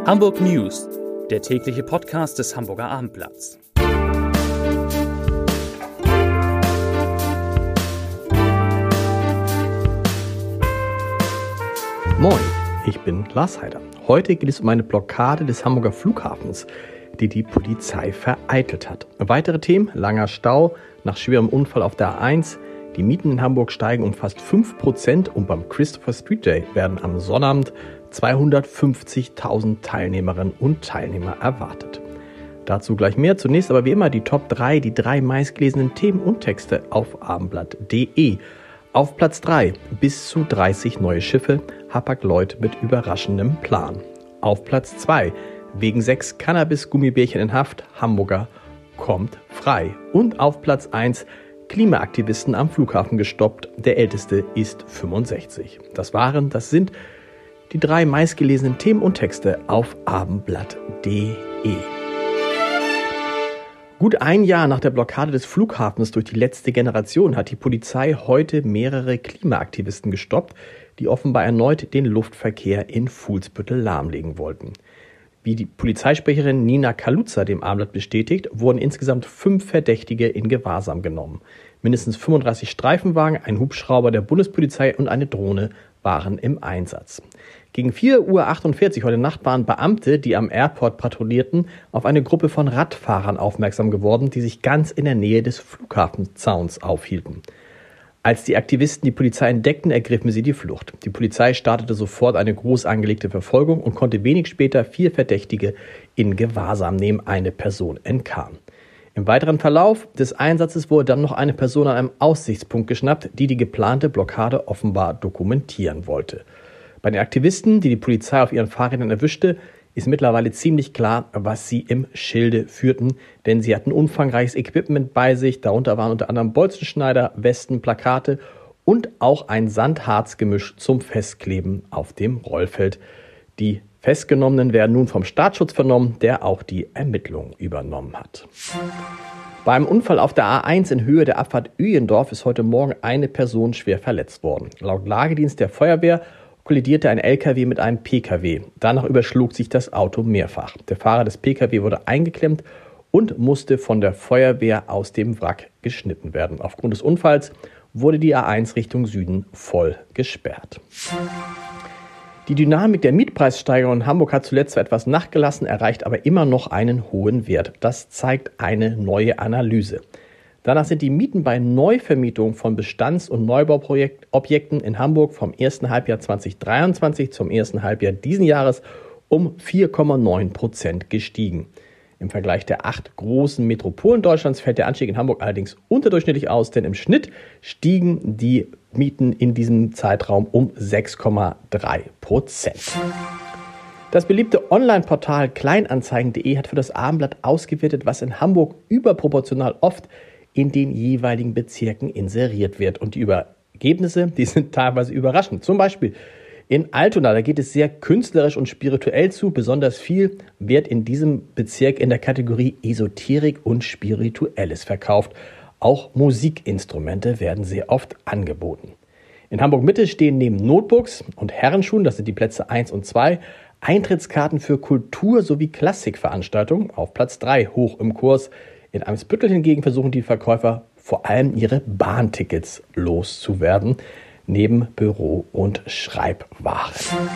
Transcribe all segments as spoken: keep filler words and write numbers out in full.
Hamburg News, der tägliche Podcast des Hamburger Abendblatts. Moin, ich bin Lars Heider. Heute geht es um eine Blockade des Hamburger Flughafens, die die Polizei vereitelt hat. Weitere Themen: langer Stau nach schwerem Unfall auf der A eins, die Mieten in Hamburg steigen um fast fünf Prozent und beim Christopher Street Day werden am Sonnabend zweihundertfünfzigtausend Teilnehmerinnen und Teilnehmer erwartet. Dazu gleich mehr. Zunächst aber wie immer die Top drei, die drei meistgelesenen Themen und Texte auf abendblatt punkt de. Auf Platz drei, bis zu dreißig neue Schiffe, Hapag-Lloyd mit überraschendem Plan. Auf Platz zwei, wegen sechs Cannabis-Gummibärchen in Haft, Hamburger kommt frei. Und auf Platz eins, Klimaaktivisten am Flughafen gestoppt, der älteste ist fünfundsechzig. Das waren, das sind die drei meistgelesenen Themen und Texte auf abendblatt punkt de. Gut ein Jahr nach der Blockade des Flughafens durch die letzte Generation hat die Polizei heute mehrere Klimaaktivisten gestoppt, die offenbar erneut den Luftverkehr in Fuhlsbüttel lahmlegen wollten. Wie die Polizeisprecherin Nina Kaluza dem Abendblatt bestätigt, wurden insgesamt fünf Verdächtige in Gewahrsam genommen. Mindestens fünfunddreißig Streifenwagen, ein Hubschrauber der Bundespolizei und eine Drohne waren im Einsatz. Gegen vier Uhr achtundvierzig heute Nacht waren Beamte, die am Airport patrouillierten, auf eine Gruppe von Radfahrern aufmerksam geworden, die sich ganz in der Nähe des Flughafenzauns aufhielten. Als die Aktivisten die Polizei entdeckten, ergriffen sie die Flucht. Die Polizei startete sofort eine groß angelegte Verfolgung und konnte wenig später vier Verdächtige in Gewahrsam nehmen. Eine Person entkam. Im weiteren Verlauf des Einsatzes wurde dann noch eine Person an einem Aussichtspunkt geschnappt, die die geplante Blockade offenbar dokumentieren wollte. Bei den Aktivisten, die die Polizei auf ihren Fahrrädern erwischte, ist mittlerweile ziemlich klar, was sie im Schilde führten, denn sie hatten umfangreiches Equipment bei sich, darunter waren unter anderem Bolzenschneider, Westen, Plakate und auch ein Sandharzgemisch zum Festkleben auf dem Rollfeld. Die Festgenommenen werden nun vom Staatsschutz vernommen, der auch die Ermittlungen übernommen hat. Beim Unfall auf der A eins in Höhe der Abfahrt Uyendorf ist heute Morgen eine Person schwer verletzt worden. Laut Lagedienst der Feuerwehr kollidierte ein L K W mit einem P K W. Danach überschlug sich das Auto mehrfach. Der Fahrer des P K W wurde eingeklemmt und musste von der Feuerwehr aus dem Wrack geschnitten werden. Aufgrund des Unfalls wurde die A eins Richtung Süden voll gesperrt. Die Dynamik der Mietpreissteigerung in Hamburg hat zuletzt zwar etwas nachgelassen, erreicht aber immer noch einen hohen Wert. Das zeigt eine neue Analyse. Danach sind die Mieten bei Neuvermietung von Bestands- und Neubauobjekten in Hamburg vom ersten Halbjahr zweitausenddreiundzwanzig zum ersten Halbjahr diesen Jahres um vier Komma neun Prozent gestiegen. Im Vergleich der acht großen Metropolen Deutschlands fällt der Anstieg in Hamburg allerdings unterdurchschnittlich aus, denn im Schnitt stiegen die Mieten in diesem Zeitraum um sechs Komma drei Prozent. Das beliebte Online-Portal kleinanzeigen punkt de hat für das Abendblatt ausgewertet, was in Hamburg überproportional oft in den jeweiligen Bezirken inseriert wird. Und die Ergebnisse, die sind teilweise überraschend. Zum Beispiel in Altona, da geht es sehr künstlerisch und spirituell zu. Besonders viel wird in diesem Bezirk in der Kategorie Esoterik und Spirituelles verkauft. Auch Musikinstrumente werden sehr oft angeboten. In Hamburg-Mitte stehen neben Notebooks und Herrenschuhen, das sind die Plätze eins und zwei, Eintrittskarten für Kultur- sowie Klassikveranstaltungen auf Platz drei hoch im Kurs. In Eimsbüttel hingegen versuchen die Verkäufer vor allem ihre Bahntickets loszuwerden, neben Büro- und Schreibwaren.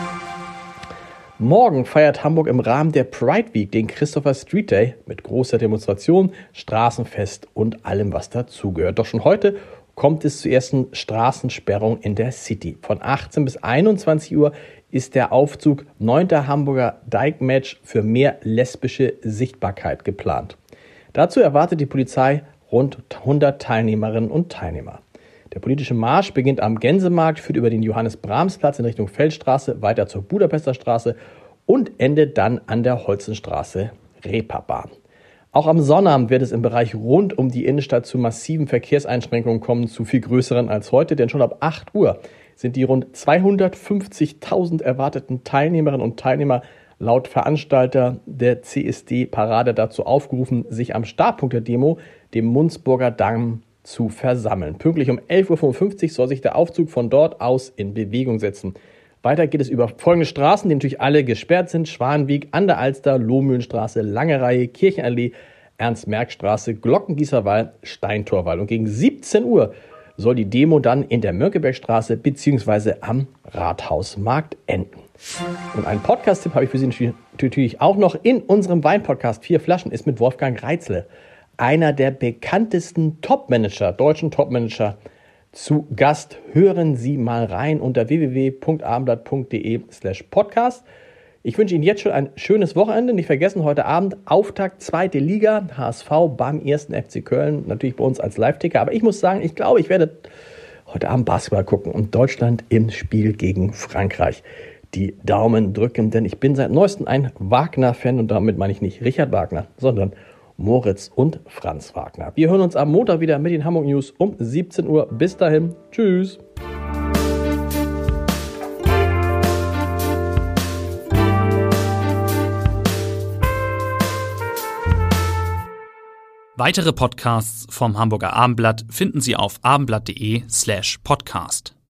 Morgen feiert Hamburg im Rahmen der Pride Week den Christopher Street Day mit großer Demonstration, Straßenfest und allem, was dazugehört. Doch schon heute kommt es zur ersten Straßensperrung in der City. Von achtzehn bis einundzwanzig Uhr ist der Aufzug neunter Hamburger Dyke-Match für mehr lesbische Sichtbarkeit geplant. Dazu erwartet die Polizei rund hundert Teilnehmerinnen und Teilnehmer. Der politische Marsch beginnt am Gänsemarkt, führt über den Johannes-Brahms-Platz in Richtung Feldstraße, weiter zur Budapester Straße und endet dann an der Holzenstraße Reeperbahn. Auch am Sonnabend wird es im Bereich rund um die Innenstadt zu massiven Verkehrseinschränkungen kommen, zu viel größeren als heute, denn schon ab acht Uhr sind die rund zweihundertfünfzigtausend erwarteten Teilnehmerinnen und Teilnehmer laut Veranstalter der C S D-Parade dazu aufgerufen, sich am Startpunkt der Demo, dem Munzburger Damm, zu versammeln. Pünktlich um elf Uhr fünfundfünfzig soll sich der Aufzug von dort aus in Bewegung setzen. Weiter geht es über folgende Straßen, die natürlich alle gesperrt sind. Schwanweg, an der Alster, Lohmühlenstraße, Lange Reihe, Kirchenallee, Ernst-Merck-Straße, Glockengießerwall, Steintorwall. Und gegen siebzehn Uhr soll die Demo dann in der Mönckebergstraße bzw. am Rathausmarkt enden. Und einen Podcast-Tipp habe ich für Sie natürlich auch noch. In unserem Wein-Podcast Vier Flaschen ist mit Wolfgang Reitzle, einer der bekanntesten Top-Manager, deutschen Top-Manager, zu Gast. Hören Sie mal rein unter w w w punkt abendblatt.de slash podcast. Ich wünsche Ihnen jetzt schon ein schönes Wochenende. Nicht vergessen, heute Abend Auftakt zweite Liga, H S V beim ersten F C Köln. Natürlich bei uns als Live-Ticker. Aber ich muss sagen, ich glaube, ich werde heute Abend Basketball gucken und Deutschland im Spiel gegen Frankreich die Daumen drücken. Denn ich bin seit neuestem ein Wagner-Fan und damit meine ich nicht Richard Wagner, sondern Moritz und Franz Wagner. Wir hören uns am Montag wieder mit den Hamburg News um siebzehn Uhr. Bis dahin. Tschüss. Weitere Podcasts vom Hamburger Abendblatt finden Sie auf abendblatt.de slash podcast.